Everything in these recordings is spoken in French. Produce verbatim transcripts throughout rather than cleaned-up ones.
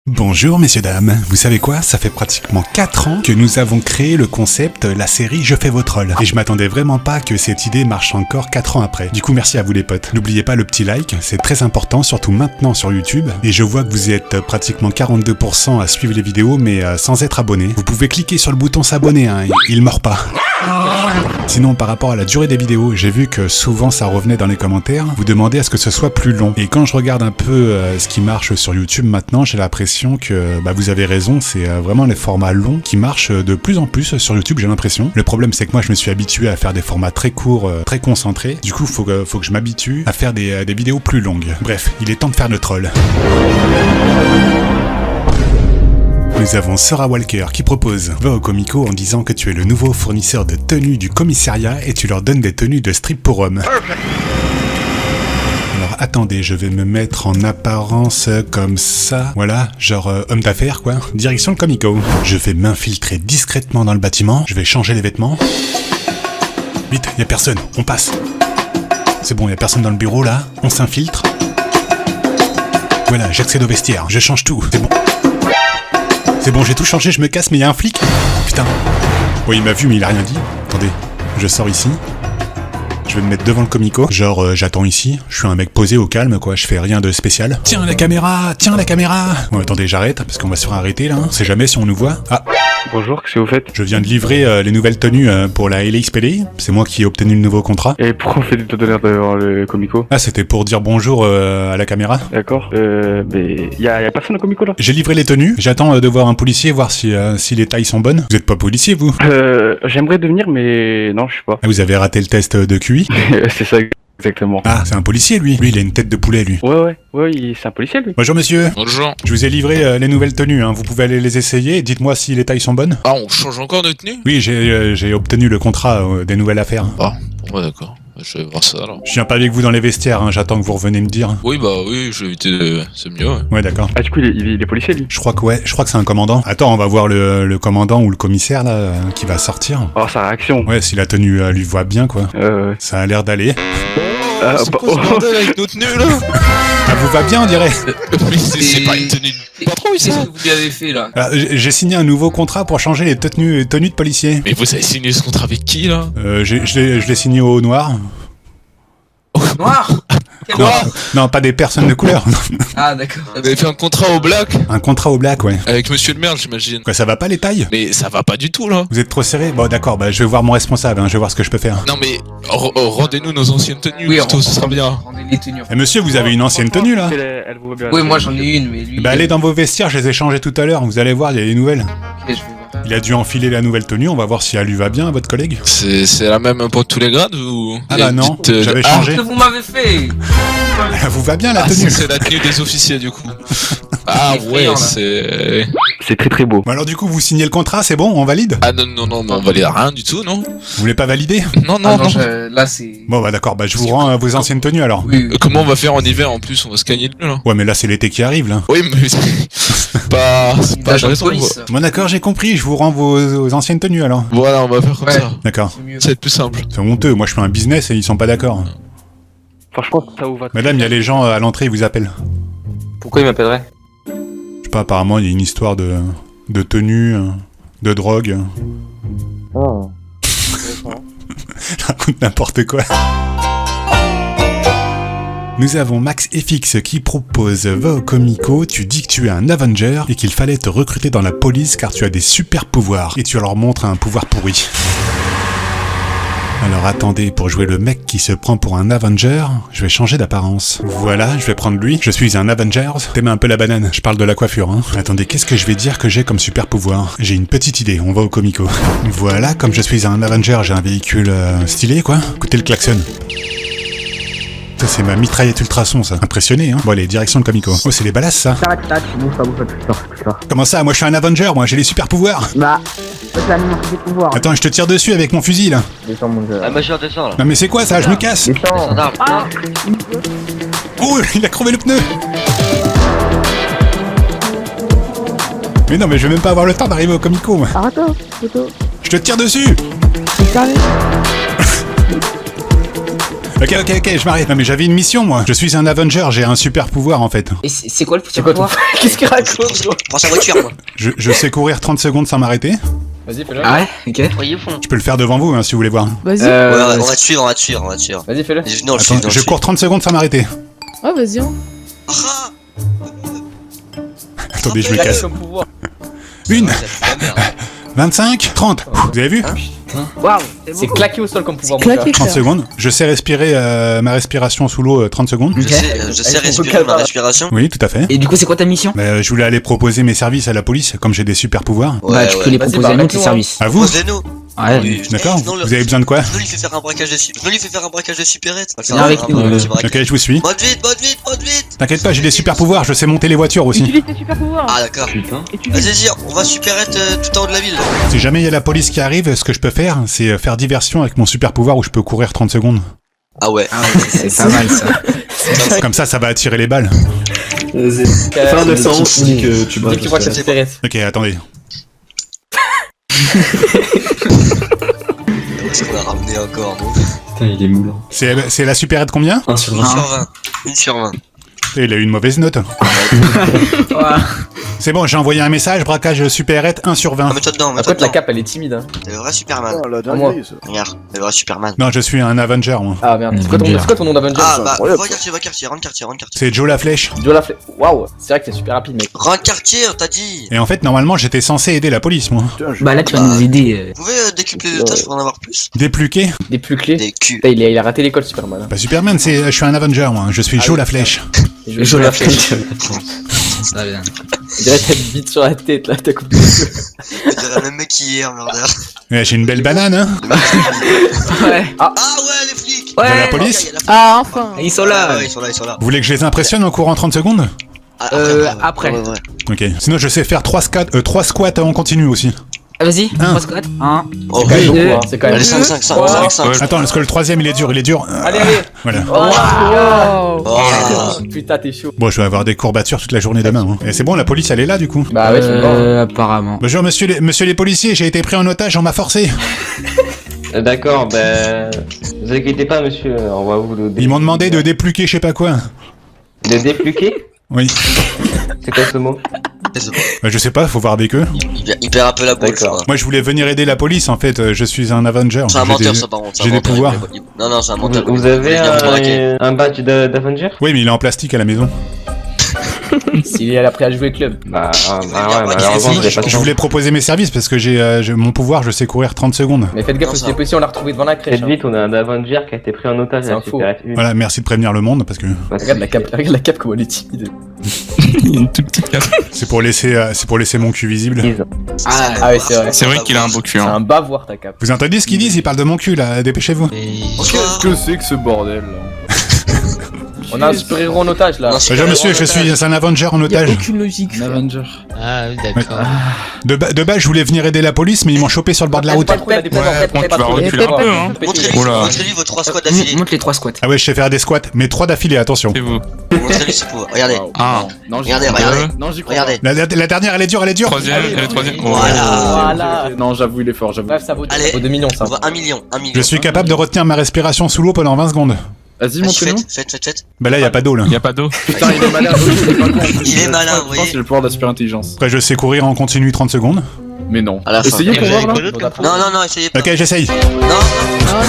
Bonjour messieurs dames, vous savez quoi? Ça fait pratiquement quatre ans que nous avons créé le concept, la série Je fais vos trolls. Et je m'attendais vraiment pas que cette idée marche encore quatre ans après. Du coup merci à vous les potes. N'oubliez pas le petit like, c'est très important, surtout maintenant sur YouTube. Et je vois que vous êtes pratiquement quarante-deux pour cent à suivre les vidéos mais euh, sans être abonné. Vous pouvez cliquer sur le bouton s'abonner, hein, il mord pas. Sinon par rapport à la durée des vidéos, j'ai vu que souvent ça revenait dans les commentaires, vous demandez à ce que ce soit plus long. Et quand je regarde un peu euh, ce qui marche sur YouTube maintenant, j'ai l'impression que bah, vous avez raison, c'est euh, vraiment les formats longs qui marchent de plus en plus sur YouTube, j'ai l'impression. Le problème c'est que moi je me suis habitué à faire des formats très courts, euh, très concentrés. Du coup faut que, faut que je m'habitue à faire des, euh, des vidéos plus longues. Bref, il est temps de faire le troll. Nous avons Sora Walker qui propose « Va au Comico en disant que tu es le nouveau fournisseur de tenues du commissariat et tu leur donnes des tenues de strip pour hommes. » Alors attendez, je vais me mettre en apparence comme ça. Voilà, genre euh, homme d'affaires quoi. Direction le Comico. Je vais m'infiltrer discrètement dans le bâtiment. Je vais changer les vêtements. Vite, y a personne, on passe. C'est bon, y a personne dans le bureau là. On s'infiltre. Voilà, j'accède au vestiaire. Je change tout, c'est bon. C'est bon, j'ai tout changé, je me casse, mais il y a un flic. Putain. Oui, il m'a vu, mais il a rien dit. Attendez, je sors ici. Je vais me mettre devant le Comico. Genre, euh, j'attends ici. Je suis un mec posé au calme, quoi. Je fais rien de spécial. Tiens, la caméra. Tiens, la caméra. Bon, attendez, j'arrête, parce qu'on va se faire arrêter, là. On sait jamais si on nous voit. Ah. Bonjour, qu'est-ce que vous faites? Je viens de livrer euh, les nouvelles tenues euh, pour la L A X P D. C'est moi qui ai obtenu le nouveau contrat. Et pourquoi on fait des tonnerres devant le Comico? Ah, c'était pour dire bonjour euh, à la caméra. D'accord. Euh, mais y'a y a personne au Comico, là? J'ai livré les tenues. J'attends euh, de voir un policier, voir si, euh, si les tailles sont bonnes. Vous êtes pas policier, vous? Euh, j'aimerais devenir, mais non, je suis pas. Ah, vous avez raté le test de Q I? C'est ça, exactement. Ah, c'est un policier, lui. Lui, il a une tête de poulet, lui. Ouais, ouais, ouais, il- c'est un policier, lui. Bonjour, monsieur. Bonjour. Je vous ai livré euh, les nouvelles tenues, hein. Vous pouvez aller les essayer. Dites-moi si les tailles sont bonnes. Ah, on change encore de tenue? Oui, j'ai euh, j'ai obtenu le contrat euh, des nouvelles affaires. Ah, ouais, d'accord. Je vais voir ça alors. Je viens pas avec vous dans les vestiaires, hein. J'attends que vous reveniez me dire. Oui, bah oui, je vais éviter de... C'est mieux, ouais. Ouais, d'accord. Ah, du coup, il est, il est- il est policier, lui. Je crois que ouais, je crois que c'est un commandant. Attends, on va voir le, le commandant ou le commissaire là euh, qui va sortir. Oh, sa réaction. Ouais, si la tenue euh, lui voit bien quoi. Euh, Ça a l'air d'aller. ah, C'est bah, quoi ce oh. bordel avec nos tenues là? Ça vous va bien, on dirait. Mais c'est c'est Et- pas une tenue de patrouille Qu'est-ce ça? que vous lui avez fait là? Ah, j'ai j'ai signé un nouveau contrat pour changer les tenues, tenues de policier. Mais vous avez signé ce contrat avec qui là? Euh, j'ai- je l'ai je l'ai signé au noir. Noir? Quel Non, noir? non, pas des personnes de couleur. Ah d'accord. Vous avez fait un contrat au black? Un contrat au black, ouais. Avec monsieur le maire, j'imagine. Quoi, ça va pas les tailles? Mais ça va pas du tout là. Vous êtes trop serré? Bon, d'accord, bah je vais voir mon responsable, hein, je vais voir ce que je peux faire. Non mais, r- r- rendez-nous nos anciennes tenues, Oui, plutôt, on- ce sera bien. Rendez les tenues. Eh monsieur, vous avez une ancienne tenue là? Elle, elle vous va bien. Oui, moi j'en ai une, mais lui. Bah allez dans vos vestiaires, je les ai changées tout à l'heure, vous allez voir, il y a les nouvelles. Ok, je vais voir. Il a dû enfiler la nouvelle tenue, on va voir si elle lui va bien à votre collègue. C'est c'est la même pour tous les grades ou? Ah Il y a bah une non, petite, euh, j'avais ah, changé. Qu'est-ce que vous m'avez fait? Elle vous va bien la Ah, ça, tenue? c'est la tenue des officiers du coup. Ah C'est ouais, effrayant, là. c'est... C'est très très beau. Bon alors du coup vous signez le contrat, c'est bon, on valide? Ah non, non, non, mais on valide rien du tout, non? Vous voulez pas valider? Non, Ah non, non, non. je- là c'est. Bon bah d'accord, bah je vous rends euh, vos anciennes tenues alors. Oui, Euh, oui. Comment on va faire en hiver en plus? On va se gagner de là. Ouais mais là c'est l'été qui arrive là. Oui, mais c'est pas... C'est Une pas agent de intéressant. police. Bon d'accord, j'ai compris, je vous rends vos, vos anciennes tenues alors. Voilà, on va faire comme Ouais. ça. D'accord. C'est mieux. Ça va être plus simple. C'est honteux, moi je fais un business et ils sont pas d'accord. Franchement, ça vous va. Madame, il y a les gens euh, à l'entrée, ils vous appellent. Pourquoi il m'appellerait? Je sais pas, apparemment il y a une histoire de, de tenue, euh, de drogue. Oh. Je raconte n'importe quoi. Nous avons Max F X qui propose « Va au Comico, tu dis que tu es un Avenger et qu'il fallait te recruter dans la police car tu as des super pouvoirs et tu leur montres un pouvoir pourri. » Alors attendez, pour jouer le mec qui se prend pour un Avenger, je vais changer d'apparence. Voilà, je vais prendre lui. Je suis un Avenger. T'aimes un peu la banane, je parle de la coiffure, hein. Attendez, qu'est-ce que je vais dire que j'ai comme super pouvoir? J'ai une petite idée, on va au Comico. Voilà, comme je suis un Avenger, j'ai un véhicule euh, stylé, quoi. Écoutez le klaxon. Ça, c'est ma mitraillette ultrason, ça. Impressionné, hein. Bon, allez, direction le Comico. Oh, c'est les balasses, ça. Tac, tac, bouge pas, bouge pas, touche pas, touche pas. Comment ça? Moi, je suis un Avenger, moi, j'ai les super pouvoirs. Bah, c'est l'animation des pouvoirs. Attends, je te tire dessus avec mon fusil, là. Descends, mon dieu. Ah, majeur, descends là. Non, mais c'est quoi, ça? Je me casse. Descends. Gendarme, Ah, Oh, il a crevé le pneu. Mais non, mais je vais même pas avoir le temps d'arriver au Comico, moi. arrête-toi, photo. Je te tire dessus. C'est carré. Ok, ok, ok, je m'arrête. Non, mais j'avais une mission, moi. Je suis un Avenger, j'ai un super pouvoir, en fait. Et c'est c'est quoi le petit C'est quoi ton pouvoir? Qu'est-ce qu'il raconte, gros? Prends sa voiture, moi. Je, je sais courir trente secondes sans m'arrêter. Vas-y, fais-le. Ah ouais, ok. Voyez au fond. Je peux le faire devant vous, hein, si vous voulez voir. Vas-y. Euh, Ouais, ouais, on va te suivre, on va te suivre, on va te suivre. Vas-y, fais-le. Vas-y, venez, on le suit, Attends, on le je suit. cours trente secondes sans m'arrêter. Ouais, vas-y. Hein. Ah Attendez, je me Quel casse. comme pouvoir? Une, Ouais, c'est la merde. vingt-cinq, trente. Vous avez vu? Waouh, C'est claqué au sol comme pouvoir, mon Claqué, gars. trente clair. secondes. Je sais respirer euh, ma respiration sous l'eau euh, trente secondes. Je Ok. sais, euh, je sais Avec ton respirer ma calme. respiration. Oui, tout à fait. Et du coup, c'est quoi ta mission? Bah, je voulais aller proposer mes services à la police, comme j'ai des super pouvoirs. Ouais, Bah, tu ouais. peux les Vas-y, proposer bah, à nous, avec tes nous, hein. services. À vous? Posez-nous. Ouais. Oui, D'accord. sinon, le- Vous avez besoin de quoi? Je lui fais faire un braquage de su- je lui fais faire un braquage de supérette. On va faire Viens un- avec un- nous. un petit braquage. Ok, je vous suis. Monte vite, monte vite, monte vite. T'inquiète pas, j'ai des super pouvoirs, je sais monter les voitures aussi. Utilise tes super pouvoirs. Ah d'accord. Putain. Utilise. Vas-y, vas-y, on va supérette euh, tout en haut de la ville. Si jamais il y a la police qui arrive, ce que je peux faire, c'est euh, faire diversion avec mon super pouvoir où je peux courir trente secondes. Ah ouais. Ah ouais, c'est pas mal ça. Comme ça, ça va attirer les balles. Vas-y. Fais un deux cent onze, tu dis que tu Dis braques. que tu vois que le c'est Pérez. Ok, attendez. Est-ce qu'on a ramené encore, non? Putain, il est moulant. C'est c'est la supérette combien? un sur Une vingt. sur vingt. Une sur vingt. Et il a eu une mauvaise note. C'est bon, j'ai envoyé un message, braquage supérette un sur vingt. Ah, mets-toi dedans, mets-toi Après, la dedans. cape, elle est timide, hein. T'es le vrai Superman. Oh, la À moi. dinguerie, ça. Regarde, t'es le vrai Superman. Non, je suis un Avenger, moi. Ah merde. C'est quoi ton, c'est quoi ton nom d'Avenger? Ah bah, incroyable, va quartier, va quartier, rentre quartier, rentre quartier. C'est Joe la Flèche. Joe la flèche. Waouh, c'est vrai que t'es super rapide, mec. Rentre quartier, on t'a dit. Et en fait, normalement, j'étais censé aider la police, moi. Putain, je- Bah là, tu vas nous aider. euh. Vous pouvez euh, décupler les tâches pour en avoir plus? Dépluqué. Des plus clés. Des culs. Putain, il a, il a raté l'école, Superman. Hein. Bah, Superman, c'est, je suis un Avenger, moi. Je suis Ah Joe oui, la putain. Flèche. Et je Joe la flèche. Ça vient. On dirait que t'as une bite sur la tête, là, t'as coupé les cheveux. On dirait le même mec qu'hier, merdeur. Ouais, j'ai une belle banane, hein. Ouais. Ah ouais, les flics. De la Ouais. police. Il y a la- Ah, enfin. Ils sont Ouais, là. ouais, ils sont là, ils sont là. Vous voulez que je les impressionne en courant trente secondes? Ah, Euh, après. Ouais, ouais, ouais. Ok. Sinon, je sais faire trois squats, euh, trois squats en continu aussi. Ah, vas-y, Un. trois squats. Un. Oh, C'est quand même oui. beaucoup, deux. hein. C'est quand même Allez, cinq, cinq, cinq, Ouais. cinq, cinq. Attends, parce que le troisième, il est dur, il est dur. Allez, allez. Voilà. Wow. Oh. Putain, t'es chaud. Bon, je vais avoir des courbatures toute la journée demain. Hein. Et c'est bon, la police, elle est là, du coup. Bah ouais, je suis mort. Euh, apparemment. Bonjour, monsieur les, monsieur les policiers, j'ai été pris en otage, on m'a forcé. Euh, D'accord, ben. Vous inquiétez pas, monsieur, on va vous le. Ils m'ont demandé de dépluquer je sais pas quoi. De dépluquer? Oui. C'est quoi ce mot? Bah, je sais pas, faut voir avec eux. Il perd- il perd un peu la boule, je D'accord. crois. Moi, je voulais venir aider la police, en fait. euh, Je suis un Avenger. C'est un J'ai menteur, des- ça, par contre. c'est un j'ai des menteur, il pouvoirs. voulait- il- Non, non, c'est un Vous, menteur. vous il voulait avez venir vous braquer. un, un badge d'a- d'Avenger? Oui, mais il est en plastique à la maison. S'il est appris à jouer au club. Bah, ah, voulez bah bien ouais, braquer malheureusement, les vous avez flics. pas de Je chance. voulais proposer mes services parce que j'ai euh, j'ai- mon pouvoir, je sais courir trente secondes. Mais faites gaffe, Non, parce ça que va. possible, on l'a retrouvé devant la crèche. Faites hein. vite, on a un Avenger qui a été pris en otage C'est à un la faux. Supérette une. Voilà, merci de prévenir le monde parce que Regarde la cape, regarde la cape comme elle est timide. Une toute petite cape. c'est pour laisser euh, c'est pour laisser mon cul visible. Ah, Ah ouais, c'est vrai. C'est vrai qu'il a un beau cul, C'est hein. un bavoir ta cape. Vous entendez ce qu'ils disent? Ils parlent de mon cul là, dépêchez-vous. Bonsoir. Que c'est que ce bordel là? On a un super héros en otage là. Non, c'est Bonjour pas monsieur, le je otage. suis un Avenger en Y a otage. aucune logique. Avenger. Ah oui, d'accord. De, ba- de base, je voulais venir aider la police, mais ils m'ont chopé sur le bord de la route. Pas trop, il a des plans, Ouais, en fait, bon, tu pas vas trop. reculer un peu, hein. Montrez-lui Oula. montrez-lui vos trois squads d'affilée. Monte les trois squats. Ah ouais, je sais faire des squats, mais trois d'affilée, attention. C'est vous. Montrez-lui ses pouvoirs. Regardez. Un. Non, j'y Regardez, crois regardez. pas. Non, j'y crois Regardez. La, la- la dernière, elle est dure, elle est dure. Troisième, et le troisième. Voilà. Voilà. pas. Non, j'avoue, il est fort, j'avoue. Bref, ça vaut Allez. ça vaut deux millions ça. On voit un million, un million. Je suis capable de retenir ma respiration sous l'eau pendant vingt secondes. Vas-y, Vas-y, montre-nous. faites, faites, faites, faites. Bah là, y a pas d'eau là. Il y a pas d'eau. Putain, il est malin. Il est pas con. Il est malin, Je vous pense voyez. qu'il a le pouvoir d'aspirer intelligence. Après, je sais courir en continu trente secondes. Mais non. À la fin. Essayez pour voir là. Non, non, non, essayez pas. Ok, j'essaye. Non, non.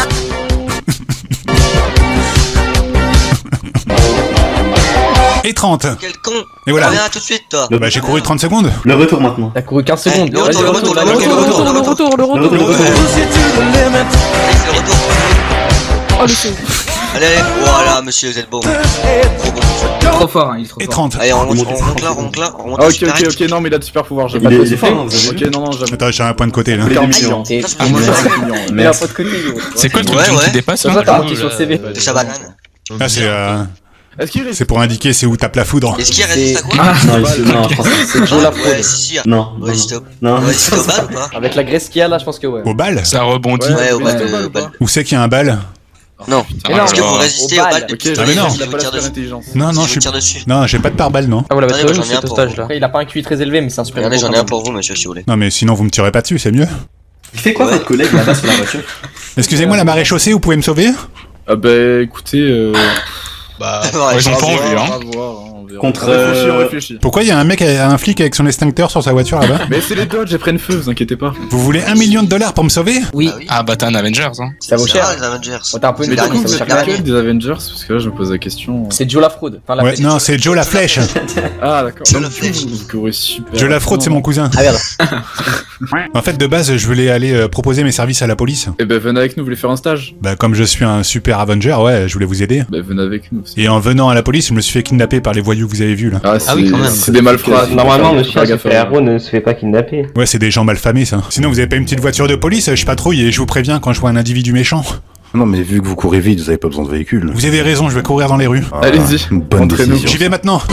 Et trente. Quel con. Et voilà. Reviens tout de suite, toi. Bah, j'ai couru trente secondes. Le retour maintenant. T'as couru quinze Eh, secondes. le retour, le retour, le Le retour, retour, le retour, le retour, le Le retour. retour, le retour. Allez, c'est le retour. Oh, le son. Allez, allez. Voilà, monsieur, vous êtes bon. Trop bon. Trop fort, hein, il est trop Et fort. trente. Allez, on remonte, on remonte là, on remonte là, on remonte Ah, à ok, ok, Supérette. ok, non, mais il a de super pouvoirs. J'ai Il pas est- de il est fort, hein, vous avez Ok, vu. non, non, j'avoue. Attends, j'ai un point de côté là. Les Aïe, millions. t'es- Ça, c'est Pour moi, bon. c'est un million. Mais un pas de côté, gros. C'est quoi le truc Ouais, jaune ouais. qui dépasse Ça là va, t'as marqué sur le C V. De sa banane. Ah, c'est euh, Est-ce qu'il reste c'est pour indiquer c'est où tape la foudre. Est-ce qu'il résiste à quoi? Non, il se- non, je pense que c'est Joe la Ouais, fraude. si, si. Non, non, Ouais, stop. non. Ouais, c'est au bal ou pas? Avec la graisse qu'il y a là, je pense que ouais. Au bal? Ça rebondit. Ouais, au mais bal c'est de- au bal au ou bal. pas Où c'est qu'il y a un bal? Non. Mais non, Est-ce que vous au résistez au bal. bal de Ok, pistolet Ah, mais non. il si a je pas vous tire l'aspect dessus? d'intelligence. Non, non, Si je je suis. vous tire dessus. Non, j'ai pas de pare-balles, non. Ah, vous l'avez Attendez, trouvé moi, ou j'en ai un cet pour otage là Après, il a pas un Q I très élevé, mais c'est un super Regardez, héros, j'en ai quand un même. pour vous, monsieur, si vous voulez. Non, mais sinon vous me tirez pas dessus, c'est mieux. Il fait quoi Ouais. votre collègue là-bas sur la voiture? Excusez-moi, la marée chaussée, vous pouvez me sauver? Ah bah écoutez, euh... Bah, Ouais, ils ont pas envie, hein. on va voir, hein, on verra. Contre, On réfléchit, on euh, réfléchit. Pourquoi il y a un mec, un flic avec son extincteur sur sa voiture là-bas? Mais c'est les Dodge, j'ai pris une feu, vous inquiétez pas. Vous voulez un million de dollars pour me sauver? Oui. Ah oui. Ah bah t'es un Avengers, hein. Ça vaut C'est cher. rare, les Avengers. Oh, t'as un peu Mais une par dernier, contre, ça vous vaut êtes cher. lequel des Avengers? Parce que là, je me pose la question. C'est Joe la fraude. Enfin, la Ouais, flèche. non, c'est Joe la flèche. Ah d'accord. Joe Donc, la flèche. Vous, vous courez super. Joe la fraude, c'est mon cousin. Ah merde. En fait, de base, je voulais aller euh, proposer mes services à la police. Eh ben venez avec nous, vous voulez faire un stage? Bah, comme je suis un super Avenger, ouais, je voulais vous aider. Ben venez avec nous. c'est- Et en venant à la police, je me suis fait kidnapper par les voyous que vous avez vus là. Ah, c'est oui, quand même. c'est des malfrats. Normalement, Faut monsieur faire un gaffe à super eux. héros ne se fait pas kidnapper. Ouais, c'est des gens mal famés ça. Sinon, vous avez pas une petite voiture de police? Je patrouille et je vous préviens quand je vois un individu méchant. Non, mais vu que vous courez vite, vous avez pas besoin de véhicule. Vous avez raison, je vais courir dans les rues. Ah, Allez-y, une bonne montrez-nous. décision. J'y vais maintenant.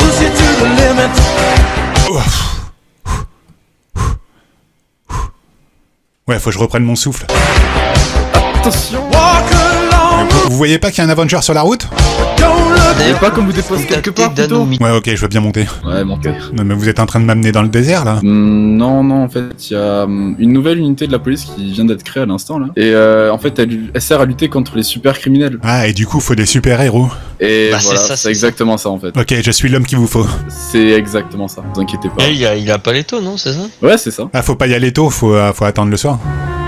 Ouais, faut que je reprenne mon souffle. Attention. Vous voyez pas qu'il y a un Avenger sur la route? Et pas qu'on vous dépose quelque part plutôt. Ouais, ok, je veux bien monter. Ouais, montez. Non, mais vous êtes en train de m'amener dans le désert là? Hmm, non, non, en fait, il y a hum, une nouvelle unité de la police qui vient d'être créée à l'instant là. Et euh, en fait, elle, elle sert à lutter contre les super criminels. Ah, et du coup, faut des super héros. Et Bah, c'est voilà, ça, c'est c'est exactement ça. en fait. Ok, je suis l'homme qu'il vous faut. C'est exactement ça. Vous inquiétez pas. Et il a, il a pas les taux, non, c'est ça? Ouais, c'est ça. Ah, faut pas y aller tôt, faut, euh, faut attendre le soir.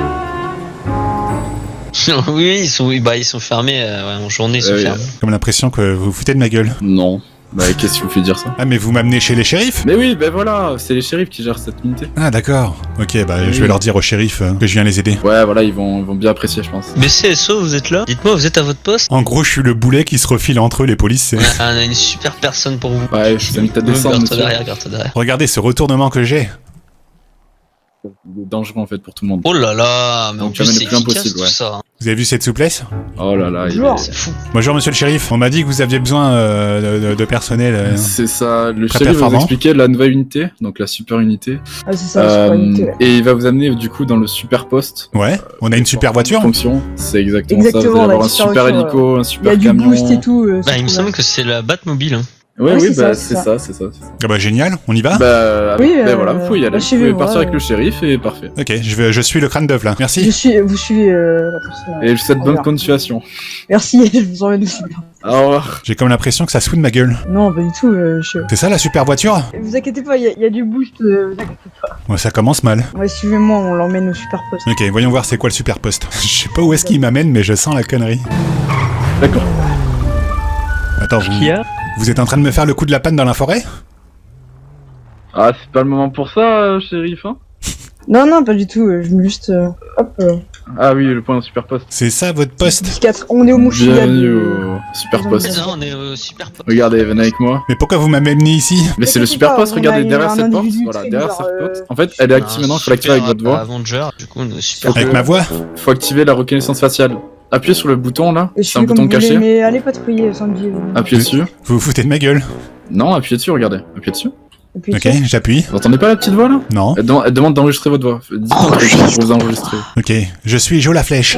Oui, ils sont, bah, ils sont fermés, euh, ouais, en journée, ils sont Euh, oui. fermés. Comme l'impression que vous vous foutez de ma gueule. Non. Bah, qu'est-ce qui vous fait dire ça? Ah, mais vous m'amenez chez les shérifs? Mais oui, ben voilà, c'est les shérifs qui gèrent cette unité. Ah, d'accord. Ok, bah, Oui. je vais leur dire aux shérifs euh, que je viens les aider. Ouais, voilà, ils vont, ils vont bien apprécier, je pense. B C S O, vous êtes là? Dites-moi, vous êtes à votre poste? En gros, je suis le boulet qui se refile entre eux, les polices. c'est- On a une super personne pour vous. Ouais, je vous invite à descendre, Garde-toi monsieur. derrière, garde-toi derrière. Regardez ce retournement que j'ai. Il est dangereux en fait pour tout le monde. Oh là là, mais en Donc, plus jamais c'est le plus efficace impossible, tout ouais. ça. hein. Vous avez vu cette souplesse? Oh là là, il Bonjour. est... C'est fou. Bonjour, monsieur le shérif. On m'a dit que vous aviez besoin euh, de, de- de personnel. euh. C'est ça, le Très shérif va vous performant. expliquer la nouvelle unité, donc la super unité. Ah, c'est ça, Euh, c'est pas unité. ouais. et il va vous amener du coup dans le super poste. Ouais, on a une super voiture. Fonction, c'est exactement, ça. Exactement, Vous allez la avoir un super super voiture, hélico, un Il y a super du camion. boost et tout. euh, Bah, c'est il me trop semble bien. que c'est la Batmobile. Hein. Ouais, Ouais, oui, c'est bah ça, c'est c'est ça. ça, c'est ça, c'est ça. Ah bah génial, on y va? Bah, Oui, ben euh, voilà, vous pouvez y aller. bah, Vous chez pouvez vous, partir ouais. avec le shérif et parfait. Ok, je, vais, je suis le crâne d'œuf là. Je Merci. suis, vous suivez euh, la personne. Et je vous souhaite Au bonne revoir. continuation. Merci, je vous emmène aussi. Au revoir. J'ai comme l'impression que ça se fout de ma gueule. Non, pas du tout. euh, je... C'est ça la super voiture? Vous inquiétez pas, il y, a- il y a du boost. euh, vous inquiétez pas. Ouais, ça commence mal. Ouais, suivez-moi, on l'emmène au super poste. Ok, voyons voir c'est quoi le super poste. Je sais pas où est-ce qu'il m'amène, mais je sens la connerie. D'accord. Attends, vous, Qui a vous êtes en train de me faire le coup de la panne dans la forêt? Ah, c'est pas le moment pour ça, euh, shérif, hein? Non, non, pas du tout. euh, Je me juste. euh, hop. Euh, Ah oui, le point de super poste. C'est ça votre poste? psychiatre. On est au Mouchiga. Bienvenue de- au super Ils ont poste. bien. Non, on est au super poste. Regardez, venez avec moi. Mais pourquoi vous m'amenez ici? Mais c'est le T'inquiète super pas, poste, on a regardez eu derrière un cette porte. individu Voilà, très derrière bizarre, cette euh, porte. En fait, elle est active maintenant, il faut l'activer avec votre voix. Avenger, du coup, on est au super. Avec ma voix? Faut activer la reconnaissance faciale. Appuyez sur le bouton là, Et je c'est un suis comme bouton vous voulez, caché. mais allez patrouiller, Sandy. euh, Appuyez dessus. Vous vous foutez de ma gueule? Non, appuyez dessus, regardez. Appuyez dessus. et puis Ok, ça. j'appuie. Vous entendez pas la petite voix là? Non. Elle, dem- elle demande d'enregistrer votre voix. Dites Oh, pour vous enregistrer. Ok, je suis Joe la flèche.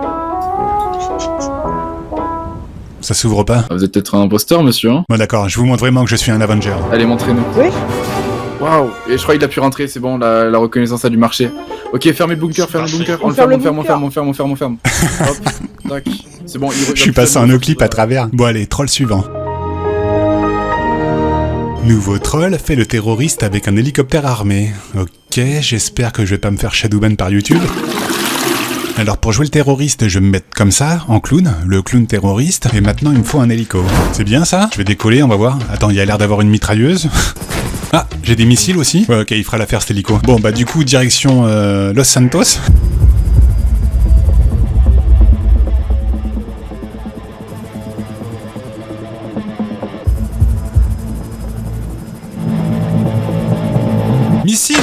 Ça s'ouvre pas. Ah, vous êtes peut-être un imposteur, monsieur, hein? Bon d'accord, je vous montre vraiment que je suis un Avenger. Allez, montrez-nous. Oui. Waouh! Et je crois qu'il a pu rentrer, c'est bon, la, la reconnaissance a dû marcher. Ok, fermez le bunker, fermez le bunker. On le ferme, on le ferme, on le ferme, on le ferme, on le ferme, on le ferme. Hop, tac. C'est bon, il Je suis passé en clip à travers. Bon allez, troll suivant. Nouveau troll fait le terroriste avec un hélicoptère armé. Ok, j'espère que je vais pas me faire shadowban par YouTube. Alors pour jouer le terroriste, je vais me mettre comme ça, en clown, le clown terroriste, et maintenant il me faut un hélico. C'est bien ça? Je vais décoller, on va voir. Attends, il y a l'air d'avoir une mitrailleuse. Ah, j'ai des missiles aussi. Ouais, ok, il fera l'affaire cet hélico. Bon, bah du coup, direction euh, Los Santos. Missile!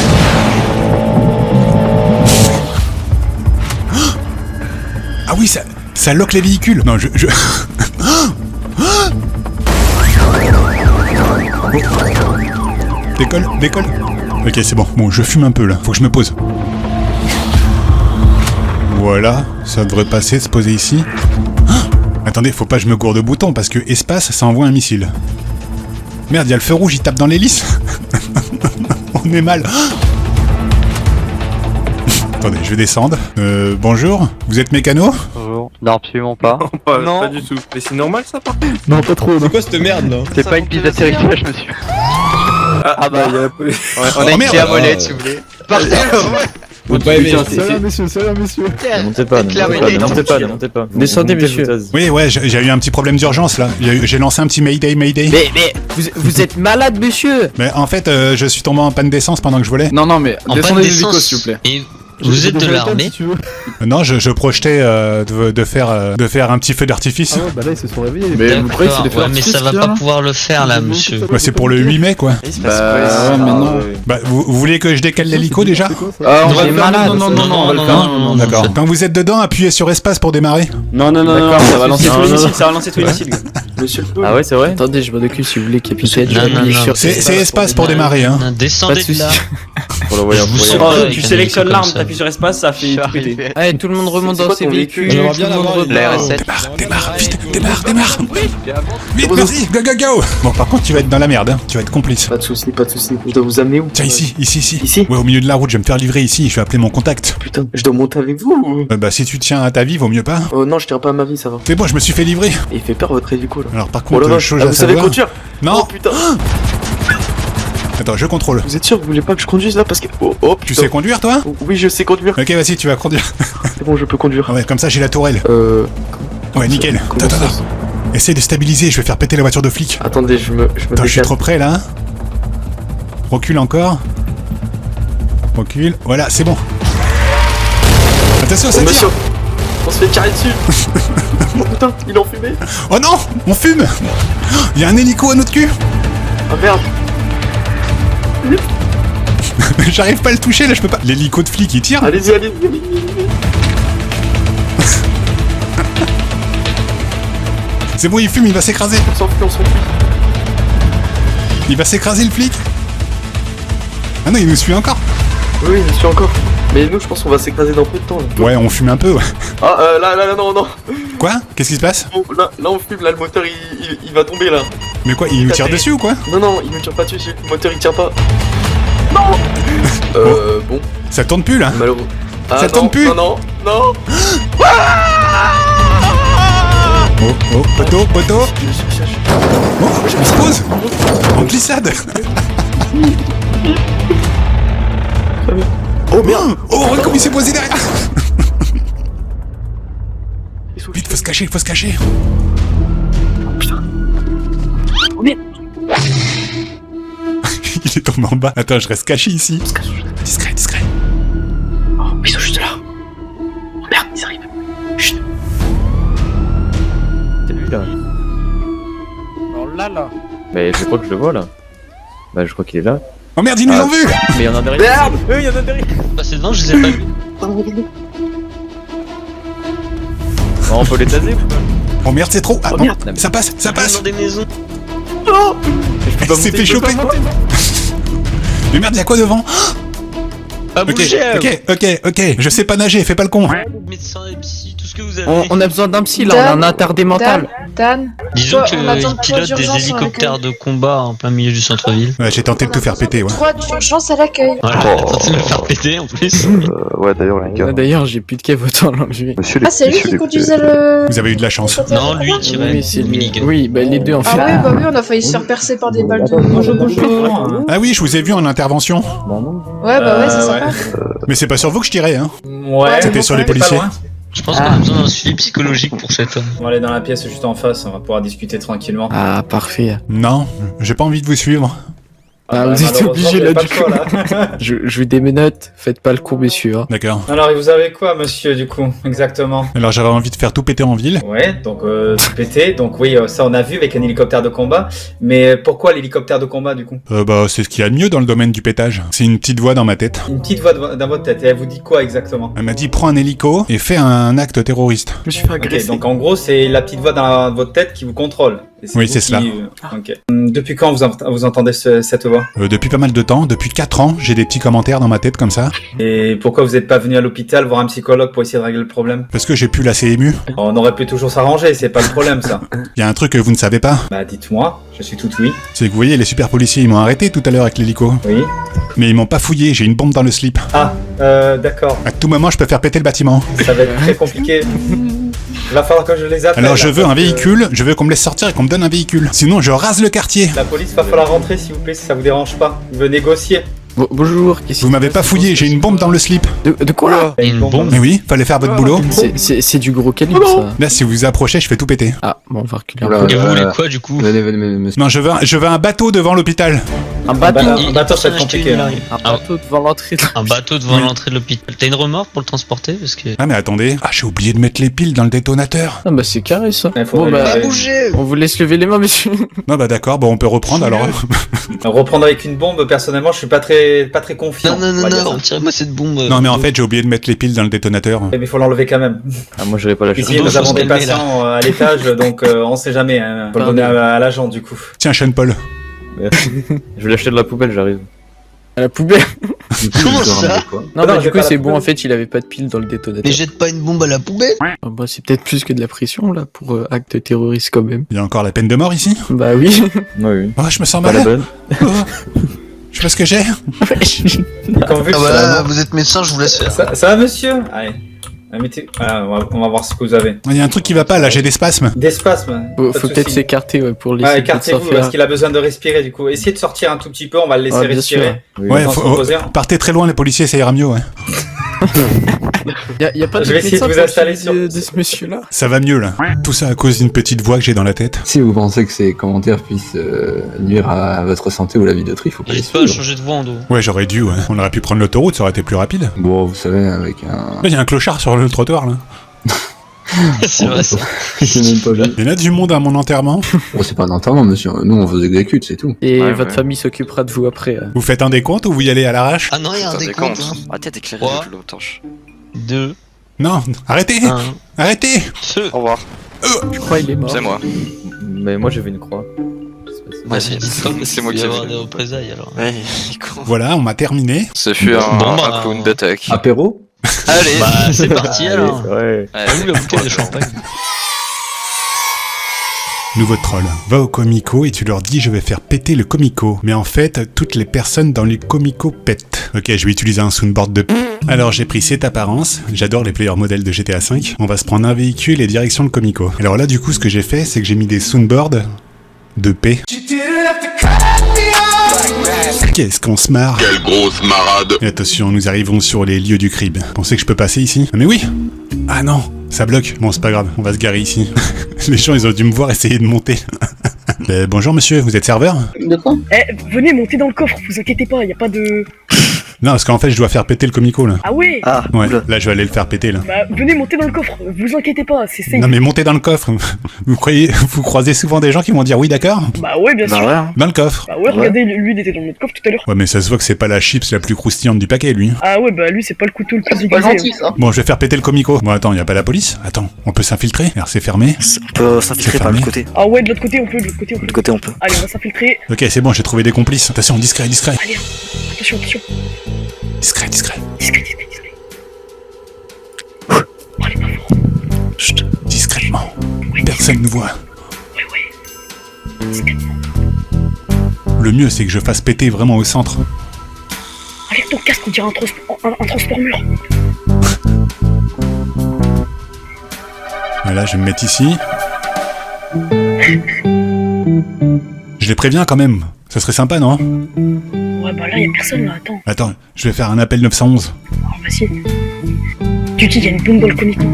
Ah oui, ça, ça lock les véhicules. Non, je... je... Décolle, décolle. Ok, c'est bon. Bon, je fume un peu là. Faut que je me pose. Voilà, ça devrait passer de se poser ici. Ah, attendez, faut pas que je me gourde de bouton parce que espace, ça envoie un missile. Merde, il y a le feu rouge, il tape dans l'hélice. On est mal. Attendez, je vais descendre. Euh, bonjour, vous êtes mécano? Bonjour. Non, absolument pas. Pas, Non. pas du tout. Mais c'est normal ça par contre. Non, pas trop, non. C'est quoi cette merde là? C'est pas une piste d'atterrissage, monsieur. Ah bah, il y a la police. On a Oh, une merde. clé à molette, si vous voulez. Vous pas aimé. Salut, messieurs, salut, messieurs. Ne montez pas, ne montez pas, ne montez pas, ne montez pas. Descendez, monsieur. Oui, ouais, j'ai j'ai eu un petit problème d'urgence là. Il y a eu- J'ai lancé un petit Mayday, Mayday. Mais, mais, vous, vous êtes malade, monsieur. Mais en fait, euh, je suis tombé en panne d'essence pendant que je volais. Non, non, mais En panne descendez les hélicos, d'essence. s'il vous plaît. Et vous êtes de l'armée? Euh, Non, je, je projetais euh, de, de faire euh, de faire un petit feu d'artifice. bah là, ils se sont réveillés. Mais vous croyez que c'est des feux Ouais, mais ça va d'artifice, pas là pouvoir le faire là, monsieur. Bah, c'est pour le huit mai quoi. Bah, ouais, mais non. Bah, vous, vous voulez que je décale l'hélico déjà? Ah, on va J'ai le faire. malade. Non, non, non, non, on va le non, faire. non, non, non, D'accord. non. Quand vous êtes dedans, appuyez sur espace pour démarrer. Non, non, non, non, ça va lancer tous les non, missiles, ça va lancer tous les missiles. Monsieur le Ah ouais, c'est vrai? Attendez, je m'en occupe si vous voulez, capitaine. Non, non, non. C'est c'est espace pour démarrer, hein. Non, Descendez Pas de de là. Pour le voyant. Je vous pour le sens voyant. pas Oh, avec tu un sélectionnes hélico l'arme, comme ça. t'appuies sur espace, ça fait tout péter. Allez, tout le monde remonte dans ses véhicules. J'aimerais tout bien le monde l'avoir, remonte. La R S sept. Démarre, démarre, vite, démarre, démarre. Vite, merci, go, go, go. Bon, par contre, tu vas être dans la merde, hein. Tu vas être complice. Pas de soucis, pas de soucis. Je dois vous amener où? Tiens, ici, ici, ici. Ici? Ouais, au milieu de la route, je vais me faire livrer ici. Je vais appeler mon contact. Putain, je dois monter avec vous ou... Euh, bah, si tu tiens à ta vie, vaut mieux pas. Oh non, je tiens pas à ma vie, ça va. C'est bon, je me suis fait livrer. Et il fait peur votre hélico là. Alors, par Oh contre, là là, chose ah, à vous savez savoir. conduire? Non, Oh putain. attends, je contrôle. Vous êtes sûr que vous voulez pas que je conduise là? Parce que... Oh, oh putain. Tu sais conduire, toi? Oh, oui, je sais conduire. Ok, vas-y, tu vas conduire. C'est bon, je peux conduire. Ah ouais, comme ça, j'ai la tourelle. Euh... Ouais, nickel. Comment Attends, ça attends. Essaye de stabiliser, je vais faire péter la voiture de flic. Attendez, je me... Je me Attends, je suis décale. trop près là. Recule encore. Recule. Voilà, c'est bon. Attention, ça Oh, tire. monsieur, on se fait tirer dessus. Oh putain, il est en fumée. Oh non, on fume. Il y a un hélico à notre cul. Ah merde. J'arrive pas à le toucher là, je peux pas. L'hélico de flic il tire. Allez-y, allez-y, allez-y. C'est bon, il fume, il va s'écraser. On s'enfuit, on s'enfuit. Il va s'écraser le flic. Ah non, il nous suit encore. Oui, je suis encore. Mais nous, je pense qu'on va s'écraser dans peu de temps là. Ouais, on fume un peu. Ouais. Ah, euh, là, là, là, non, non. Quoi? Qu'est-ce qui se passe? Oh, là, là, on fume, là, le moteur, il, il, il va tomber là. Mais quoi, il nous tire dessus ou quoi? Non, non, il me tire pas dessus, le moteur il tient pas. Non. Euh, bon, Ça tourne plus là. malheureux. Ah, Ça non, tourne plus. Non, non, non. Oh, oh, poteau, poteau. Oh, on se pose. En glissade. Oh merde. Oh, regarde comme il s'est posé derrière. Ils sont Vite, faut se cacher, faut se cacher. Il est tombé en bas. Attends, je reste caché ici. Discret, discret. Oh, ils sont juste là. Oh merde, ils arrivent. Chut. C'est lui là. Oh là là. Mais je crois que je le vois là. Bah, je crois qu'il est là. Oh merde, ils nous Ah. ont vus. Mais il y en a derrière. Merde. Euh, il y en a derrière. Passez devant, je les ai pas vus. Oh, on peut les taser ou pas? Oh merde, c'est trop. Ah, Oh bon, merde. ça passe, ça passe. Dans des maisons. Oh. Il s'est fait choper. Mais merde, y'a quoi devant? Pas Ok, bouger. ok, ok, ok. Je sais pas nager, fais pas le con. Médecin et psy, tout ce que vous avez. On, on a besoin d'un psy là, on a un attardé mental. Dan, Disons Toi, on attend qu'ils trois pilotent des d'urgence sur hélicoptères l'accueil. de combat en plein milieu du centre-ville. Ouais, j'ai tenté de tout faire péter, ouais. trois d'urgence à l'accueil. Voilà, oh. Tenté de le faire péter en plus. Ouais, d'ailleurs, les gars. Ah, D'ailleurs, j'ai plus de cave, autant l'enlever. Monsieur, les Ah, c'est lui messieurs, qui les- conduisait le... Vous avez eu de la chance. Non, lui, il tirait. Oui, c'est lui. Minigun. Oui, bah les deux en fait. Ah oui, bah oui, on a failli se faire percer par des balles de... Bonjour, bonjour. Ah oui, je vous ai vu en intervention. Ouais, bah ouais, c'est sympa. Mais c'est pas sur vous que je tirais, hein. Ouais. C'était sur les Pas policiers. loin. Je pense qu'on a besoin d'un suivi psychologique pour cet homme. On va aller dans la pièce juste en face, on va pouvoir discuter tranquillement. Ah, parfait. Non, j'ai pas envie de vous suivre. Ah, bah, vous êtes malheureusement, obligé j'ai là pas du le choix, coup. là. je, je vais des menottes, faites pas le con, messieurs. Hein. D'accord. Alors, et vous avez quoi, monsieur, du coup, exactement? Alors j'avais envie de faire tout péter en ville. Ouais, donc euh, tout pété. Donc oui, euh, ça on a vu avec un hélicoptère de combat. Mais pourquoi l'hélicoptère de combat, du coup? Euh, bah, c'est ce qu'il y a de mieux dans le domaine du pétage. C'est une petite voix dans ma tête. Une petite voix de- dans votre tête. Et elle vous dit quoi exactement? Elle m'a dit prends un hélico et fais un acte terroriste. Je me suis fait Ok, agresser. donc en gros, c'est la petite voix dans votre tête qui vous contrôle. Et Oui, vous c'est qui- cela. euh, Ok. Hum, Depuis quand vous, ent- vous entendez ce- cette voix? Euh, depuis pas mal de temps, depuis quatre ans, j'ai des petits commentaires dans ma tête comme ça. Et pourquoi vous n'êtes pas venu à l'hôpital voir un psychologue pour essayer de régler le problème? Parce que j'ai pu la C M U. On aurait pu toujours s'arranger, c'est pas le problème ça. Il y a un truc que vous ne savez pas. Bah dites-moi, je suis tout oui. C'est que vous voyez, les super policiers, ils m'ont arrêté tout à l'heure avec l'hélico. Oui. Mais ils m'ont pas fouillé, j'ai une bombe dans le slip. Ah, euh, d'accord. À tout moment, je peux faire péter le bâtiment. Ça va être très compliqué. Il va falloir que je les appelle. Alors je là, veux un parce que véhicule, je veux qu'on me laisse sortir et qu'on me donne un véhicule. Sinon je rase le quartier. La police va falloir rentrer s'il vous plaît si ça vous dérange pas. Il veut négocier. Bon, bonjour, qu'est-ce Vous m'avez pas fouillé, j'ai une bombe dans le slip. De, de quoi? Une bombe. Mais oui, fallait faire votre boulot. C'est- C'est c'est du gros calibre ça. Là si vous vous approchez, je fais tout péter. Ah, bon, on va reculer un Oula, peu. Et vous voulez euh, quoi du coup? Venez, venez, venez, monsieur. Non, je veux un, je veux un bateau devant l'hôpital. Un Bah, bateau un bateau, ça va être compliqué. hein. Un bateau devant l'entrée. de- Un bateau devant Oui. l'entrée de l'hôpital. T'as une remorque pour le transporter? Parce que. Ah mais attendez, ah j'ai oublié de mettre les piles dans le détonateur. Ah bah c'est carré ça. Il faudrait Bon bah, lever. Bouger. on vous laisse lever les mains monsieur. Non bah d'accord, bon on peut reprendre alors. Reprendre avec une bombe, personnellement, je suis pas très, pas très confiant. Non, non, on non, va dire non, ça. retirez-moi cette bombe. euh, Non mais en fait j'ai oublié de mettre les piles dans le détonateur. Mais il faut l'enlever quand même. Ah, moi j'aurais pas lâché. Ici, Faut nous avons se des calmer, là. patients euh, à l'étage, donc euh, on sait jamais. Hein. Faut le donner à, à l'agent du coup. Tiens Sean Paul. Je vais l'acheter de la poubelle, j'arrive. À la poubelle. Comment ça? Non, Non, bah je du vais coup pas c'est la bon poubelle. en fait il avait pas de pile dans le détonateur. Mais jette pas une bombe à la poubelle. Ah bah c'est peut-être plus que de la pression là pour euh, acte terroriste quand même. Il y a encore la peine de mort ici. Bah oui. Ouais, oui. Oh je me sens Pas la mal. bonne. Oh. Je sais pas ce que j'ai. Comme vu, Ah ça, voilà, va, vous êtes médecin, je vous laisse faire. ça, ça va monsieur? Allez. Ah, mettez- voilà, on, va, on va voir ce que vous avez. Il y a un truc qui va pas là, j'ai des spasmes. Des spasmes. Faut, pas faut de peut-être soucis. s'écarter ouais, pour laisser Ouais, peut-être écartez-vous s'en faire. parce qu'il a besoin de respirer du coup. Essayez de sortir un tout petit peu, on va le laisser Ah, bien respirer. Oui. Ouais, Sans faut, se reposer, hein. partez très loin les policiers, ça ira mieux ouais. Y a, y a pas de Je vais essayer de médecin vous pour le installer suivi de, sur- de ce monsieur là. Ça va mieux là. Tout ça à cause d'une petite voix que j'ai dans la tête. Si vous pensez que ces commentaires puissent euh, nuire à, à votre santé ou la vie d'autrui, faut pas les N'hésite pas à suivre. changer de voie en dos. Ouais j'aurais dû ouais. On aurait pu prendre l'autoroute, ça aurait été plus rapide. Bon, vous savez, avec un... Là il y a un clochard sur le trottoir là. C'est vrai ça. J'ai même pas vu. Il y en a du monde à mon enterrement. Bon, c'est pas un enterrement, monsieur. Nous, on vous exécute, c'est tout. Et Ouais, votre ouais. famille s'occupera de vous après. euh. Vous faites un décompte ou vous y allez à l'arrache? Ah non, il y a un décompte. hein. Arrêtez d'éclairer Trois. avec l'eau torche. Deux. Non, arrêtez. Un. Arrêtez. Feu. Au revoir. Je crois il est mort. C'est moi. Mais moi j'ai vu une croix. Ouais, c'est c'est moi qui Il va y ai avoir vu. des représailles alors. Ouais, il est con. Voilà, on m'a terminé. Ce fut un, Bon, bah, un clown d'attaque. Apéro? Allez. Bah c'est parti alors. Ouais. Ouais, Ah oui, la bouteille de champagne. Nouveau troll. Va au comico et tu leur dis je vais faire péter le comico. Mais en fait, toutes les personnes dans le comico pètent. Ok, je vais utiliser un soundboard de p. Alors j'ai pris cette apparence. J'adore les player modèles de G T A cinq. On va se prendre un véhicule et direction le comico. Alors là, du coup, ce que j'ai fait, c'est que j'ai mis des soundboards de P. Qu'est-ce qu'on se marre? Quelle grosse marade! Et attention, nous arrivons sur les lieux du crime. Pensez que je peux passer ici? Ah mais oui! Ah non, ça bloque. Bon, c'est pas grave, on va se garer ici. Les gens, ils ont dû me voir essayer de monter. Euh, bonjour monsieur, vous êtes serveur? De quoi? Eh, venez monter dans le coffre, vous inquiétez pas, y a pas de... Non, parce qu'en fait, je dois faire péter le comico là. Ah ouais? Ah, Ouais, là, je vais aller le faire péter là. Bah, venez monter dans le coffre, vous inquiétez pas, c'est safe. Non mais montez dans le coffre. Vous croyez, vous croisez souvent des gens qui vont dire oui d'accord? Bah ouais, bien sûr. bah ouais. hein. Dans le coffre. Bah ouais, regardez, lui, il était dans notre coffre tout à l'heure. Ouais mais ça se voit que c'est pas la chips la plus croustillante du paquet lui. Ah ouais, bah lui, c'est pas le couteau le plus C'est pas aiguisé. gentil ça. Bon, je vais faire péter le comico. Bon attends, y a pas la police? Attends, on peut s'infiltrer? Alors c'est fermé. On peut s'infiltrer C'est par fermé. le côté. Ah ouais, de l'autre côté, on peut, de l'autre côté, on De peut. l'autre côté, on peut. Allez, on va s'infiltrer. Ok, c'est bon, j'ai trouvé des complices. Attention, discret, discret. Allez, attention, attention. Discret, discret. Discret, discret, discret. Parlez pas fort. Chut. Discrètement. Ouais, Personne ne voit. Ouais, ouais. Discrètement. Le mieux, c'est que je fasse péter vraiment au centre. Avec ton casque, on dirait un, transport, un, un transport mur. Voilà, je vais me mettre ici. Je les préviens quand même. Ça serait sympa, non? Ouais, bah là, y'a personne là, attends. Attends, je vais faire un appel neuf cent onze. Alors, vas-y. Tu dis, y'a une bombe dans le comico.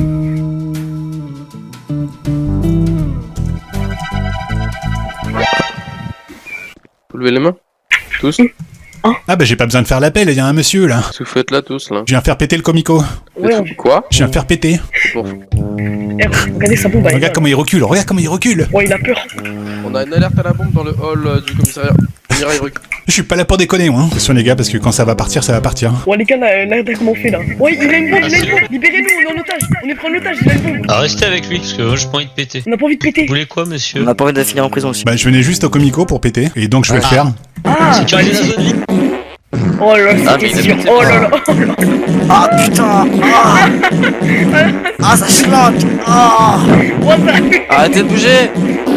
Vous levez les mains? Tous? Ah bah j'ai pas besoin de faire l'appel, il y a un monsieur là. Qu'est-ce que vous faites là, tous, là? Je viens faire péter le comico. Ouais, on... Quoi? Je viens faire péter. Bon. Eh, regardez sa bombe, elle est Regarde là. comment il recule, regarde comment il recule. Ouais, il a peur. On a une alerte à la bombe dans le hall euh, du commissariat. On ira y recule. Je suis pas là pour déconner, moi. Attention les gars, parce que quand ça va partir, ça va partir. Ouais, les gars, là, là, t'as comment on fait là? Ouais, il a une bombe, il a une bombe. Libérez-nous, on est en otage. On est pris en otage, il a une bombe. Ah, restez avec lui parce que moi j'ai pas envie de péter. On a pas envie de péter. Vous voulez quoi, monsieur? On a pas envie de finir en prison aussi. Bah je venais juste au comico pour péter, et donc je vais le faire. Ah, Sécuriser la zone libre. oh là là, Ah, mais c'est il a sûr. pété, Oh là là. Ah putain! Ah, ah ça schlock! Ah! Oh, ça... Arrêtez de bouger!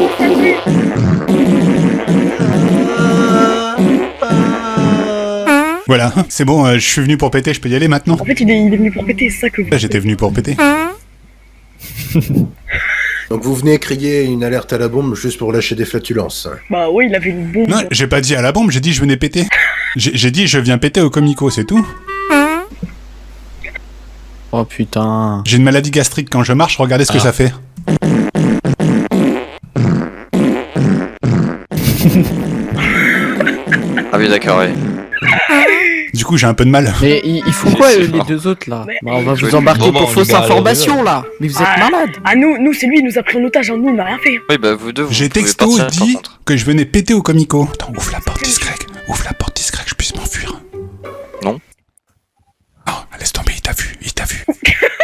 Voilà, c'est bon, euh, je suis venu pour péter, je peux y aller maintenant. En fait, il est, il est venu pour péter, c'est ça que vous... Là j'étais venu pour péter. Donc vous venez crier une alerte à la bombe juste pour lâcher des flatulences. Bah oui, il avait une bombe. Non, j'ai pas dit à la bombe, j'ai dit je venais péter. J'ai j'ai dit je viens péter au comico, c'est tout. Oh putain. J'ai une maladie gastrique, quand je marche, regardez ce que Ah. ça fait. Ah oui, d'accord, oui. Du coup, j'ai un peu de mal. Mais ils, ils font quoi euh, les deux autres là? Bah, on va vous embarquer Bon, pour bon, fausse bah, information alors, là. Mais vous êtes Ah, malade. Ah, nous, nous c'est lui, il nous a pris en otage, hein, nous, on n'a rien fait. Oui, bah vous deux, vous J'ai pouvez texto partir, par dit contre. que je venais péter au comico. Attends, ouvre la porte discret. Ouvre la porte discret, que je puisse m'enfuir. Non. Oh, laisse tomber, il t'a vu, il t'a vu.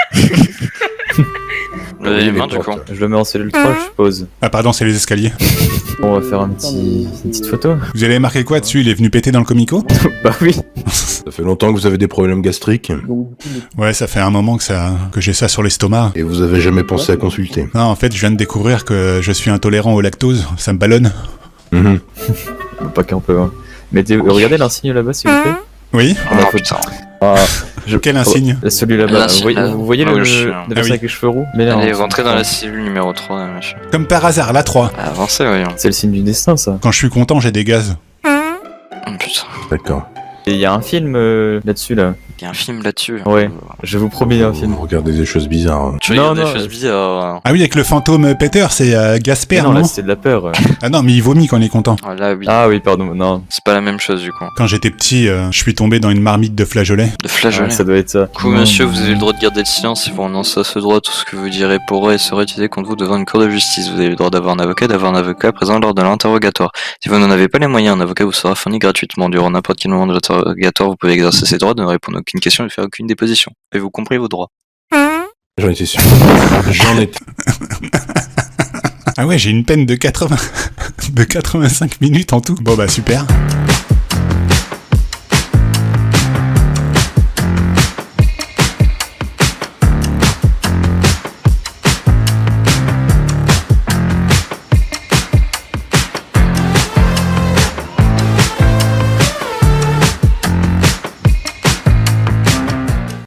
Le Oui, main, mais du coup. Je le mets en cellule trois, je suppose. Ah pardon, c'est les escaliers. On va faire un petit... une petite photo. Vous avez marqué quoi dessus? Il est venu péter dans le comico? Bah oui. Ça fait longtemps que vous avez des problèmes gastriques Ouais, ça fait un moment que ça que j'ai ça sur l'estomac. et vous avez jamais pensé à consulter. Non, en fait, je viens de découvrir que je suis intolérant au lactose. Ça me ballonne. Mhm. Pas qu'un peu, hein. Mettez... Regardez l'insigne là-bas, s'il vous plaît. Oui. On a Oh, faut- putain. Ah, je... Quel insigne? Oh, celui là-bas. L'insigne, Vous voyez, là. vous voyez Ah le, oui, je suis le là. personne Ah oui. avec les cheveux roux? Mais là, Allez, on- rentrez dans la cellule numéro trois, monsieur. Comme par hasard, la trois. Avancez, voyons. C'est le signe du destin, ça. Quand je suis content, j'ai des gaz. Oh, putain. D'accord. Et il y a un film euh, là-dessus, là. Il y a un film là-dessus. Ouais, je vous promets, il y a un film. Vous regardez des choses bizarres. hein. Tu Non, regardes des non, choses euh, bizarres. Ah oui, avec le fantôme Peter, c'est euh, Gasper, non, non, là, c'était de la peur. euh. Ah non, mais il vomit quand on est content. Ah, là, oui. Ah oui, pardon, non. C'est pas la même chose, du coup. Quand j'étais petit, euh, je suis tombé dans une marmite de flageolets. De flageolet. Ah, ça doit être ça. Du coup, monsieur, vous avez le droit de garder le silence si vous renoncez à ce droit. Tout ce que vous direz pourrait et serait utilisé contre vous devant une cour de justice. Vous avez le droit d'avoir un avocat, d'avoir un avocat présent lors de l'interrogatoire. Si vous n'en avez pas les moyens, un avocat vous sera fourni gratuitement. Durant n'importe quel moment de l'interrogatoire, vous pouvez exercer ses droits, de ne répondre à aucune question et de faire aucune déposition. Avez-vous compris vos droits? J'en étais sûr. J'en étais. Ah ouais, j'ai une peine de quatre-vingts... de quatre-vingt-cinq minutes en tout. Bon bah super.